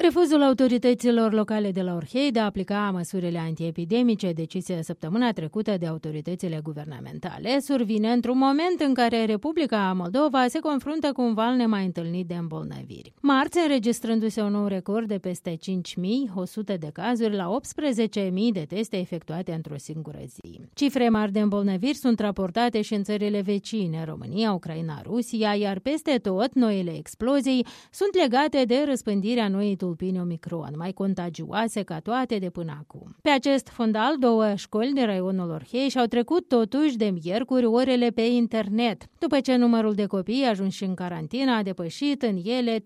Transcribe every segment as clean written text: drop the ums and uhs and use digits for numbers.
Refuzul autorităților locale de la Orhei de a aplica măsurile antiepidemice decise săptămâna trecută de autoritățile guvernamentale survine într-un moment în care Republica Moldova se confruntă cu un val nemai întâlnit de îmbolnăviri. Marți, înregistrându-se un nou record de peste 5.100 de cazuri la 18.000 de teste efectuate într-o singură zi. Cifre mari de îmbolnăviri sunt raportate și în țările vecine, România, Ucraina, Rusia, iar peste tot noile explozii sunt legate de răspândirea noii tulpini Omicron, mai contagioase ca toate de până acum. Pe acest fondal, 2 școli de raionul Orhei și-au trecut totuși de miercuri orele pe internet, după ce numărul de copii ajunși în carantină a depășit în ele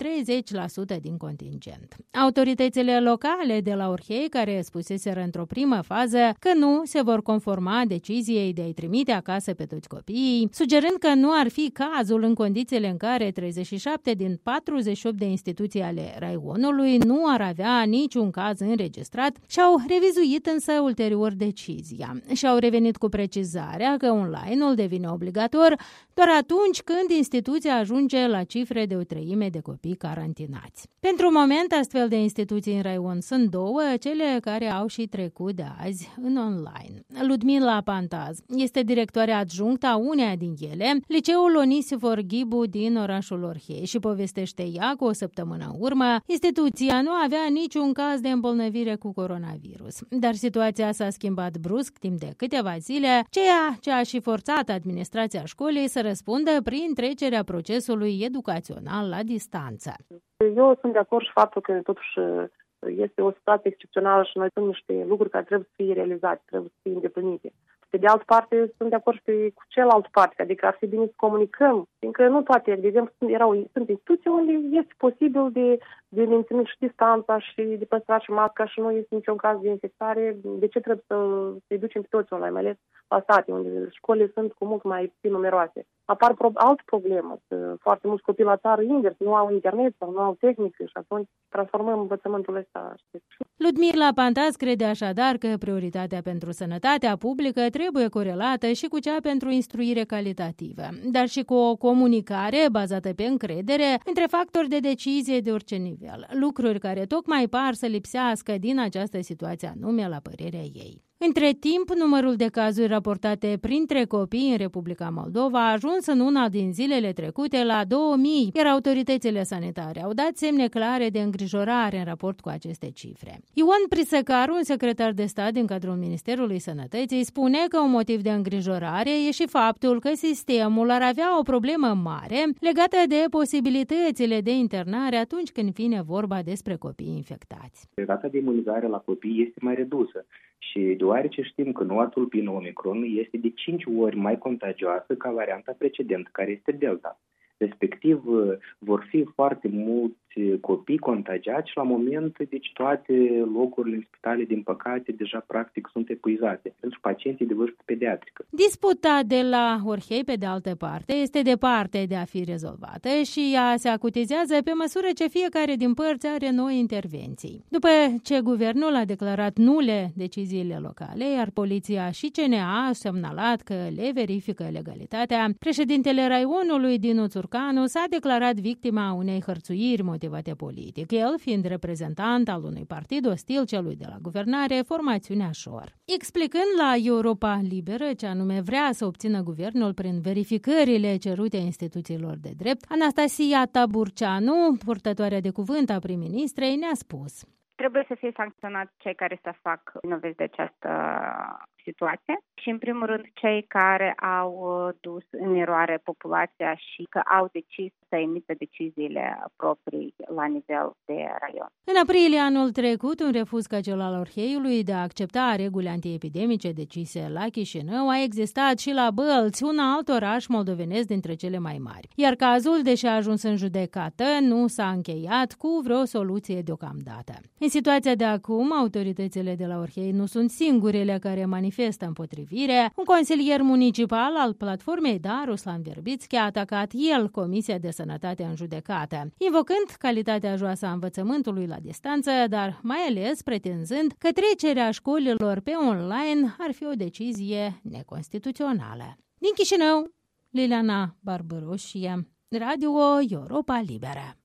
30% din contingent. Autoritățile locale de la Orhei, care spuseseră într-o primă fază că nu se vor conforma deciziei de a-i trimite acasă pe toți copiii, sugerând că nu ar fi cazul în condițiile în care 37 din 48 de instituții ale raionului nu ar avea niciun caz înregistrat, și-au revizuit însă ulterior decizia. Și-au revenit cu precizarea că online-ul devine obligator doar atunci când instituția ajunge la cifre de 1/3 de copii carantinați. Pentru moment, astfel de instituții în raion sunt 2, cele care au și trecut de azi în online. Ludmila Pantaz este directoarea adjunctă a uneia din ele, Liceul Onisifor Ghibu din orașul Orhei, și povestește ea că o săptămână în urmă instituția nu avea niciun caz de îmbolnăvire cu coronavirus. Dar situația s-a schimbat brusc timp de câteva zile, ceea ce a și forțat administrația școlii să răspundă prin trecerea procesului educațional la distanță. Eu sunt de acord și faptul că totuși este o situație excepțională și noi sunt niște lucruri care trebuie să fie realizate, trebuie să fie îndeplinite. Pe de altă parte, sunt de acord și cu cealaltă parte, adică ar fi bine să comunicăm, fiindcă nu toate, de exemplu, sunt instituții unde este posibil de menținut și distanța și de păstrat și masca și nu este niciun caz de infectare. De ce trebuie să-i ducem pe toți online, mai ales la sate, unde școlile sunt cu mult mai puțin numeroase? Apar altă problemă, foarte mulți copii la țară invers, nu au internet sau nu au tehnică și atunci transformăm învățământul ăsta. Ludmila Pantaz crede așadar că prioritatea pentru sănătatea publică trebuie corelată și cu cea pentru instruire calitativă, dar și cu o comunicare bazată pe încredere între factori de decizie de orice nivel, lucruri care tocmai par să lipsească din această situație anume la părerea ei. Între timp, numărul de cazuri raportate printre copii în Republica Moldova a ajuns în una din zilele trecute la 2000, iar autoritățile sanitare au dat semne clare de îngrijorare în raport cu aceste cifre. Ioan Prisăcaru, un secretar de stat din cadrul Ministerului Sănătății, spune că un motiv de îngrijorare e și faptul că sistemul ar avea o problemă mare legată de posibilitățile de internare atunci când vine vorba despre copii infectați. Rata de imunizare la copii este mai redusă. Și deoarece știm că noua tulpină Omicron este de 5 ori mai contagioasă ca varianta precedentă, care este Delta. Respectiv, vor fi foarte mulți copii contagiați și la moment, deci toate locurile în spitale, din păcate, deja practic sunt epuizate pentru pacienții de vârstă pediatrică. Disputa de la Orhei, pe de altă parte, este departe de a fi rezolvată și ea se acutizează pe măsură ce fiecare din părți are noi intervenții. După ce guvernul a declarat nule deciziile locale, iar poliția și CNA a semnalat că le verifică legalitatea, președintele raionului Dinu Țurcanu s-a declarat victima unei hărțuiri motivate politic, el fiind reprezentant al unui partid ostil celui de la guvernare, formațiunea Șor. Explicând la Europa Liberă ce anume vrea să obțină guvernul prin verificările cerute instituțiilor de drept, Anastasia Taburceanu, purtătoarea de cuvânt a prim-ministrei, ne-a spus: trebuie să fie sancționați cei care să fac vinovați de această situație și, în primul rând, cei care au dus în eroare populația și că au decis să emită deciziile proprii la nivel de raion. În aprilie anul trecut, un refuz ca cel al Orheiului de a accepta reguli antiepidemice decise la Chișinău a existat și la Bălți, un alt oraș moldovenesc dintre cele mai mari. Iar cazul, deși a ajuns în judecată, nu s-a încheiat cu vreo soluție deocamdată. În situația de acum, autoritățile de la Orhei nu sunt singurele care manifestă împotrivire. Un consilier municipal al platformei Ruslan Verbițchi a atacat el Comisia de Sănătate în judecată, invocând calitatea joasă a învățământului la distanță, dar mai ales pretinzând că trecerea școlilor pe online ar fi o decizie neconstituțională. Din Chișinău, Liliana Barbaroșie, Radio Europa Liberă.